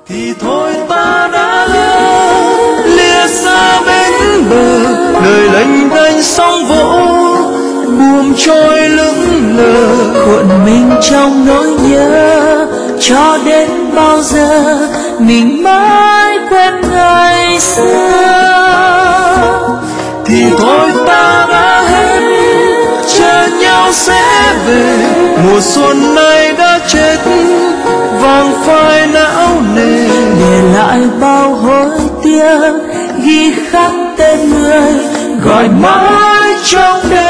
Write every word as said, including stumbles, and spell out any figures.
thì thôi ta đã lỡ lìa xa bến bờ, đời lênh đênh sóng vỗ buồm trôi lững lờ, cuộn mình trong nỗi nhớ. Cho đến bao giờ mình mãi quên ngày xưa, thì thôi ta đã hết, chờ nhau sẽ về. Mùa xuân này đã chết, vàng phai não nề, để lại bao hối tiếc, ghi khắc tên người gọi mãi trong đêm.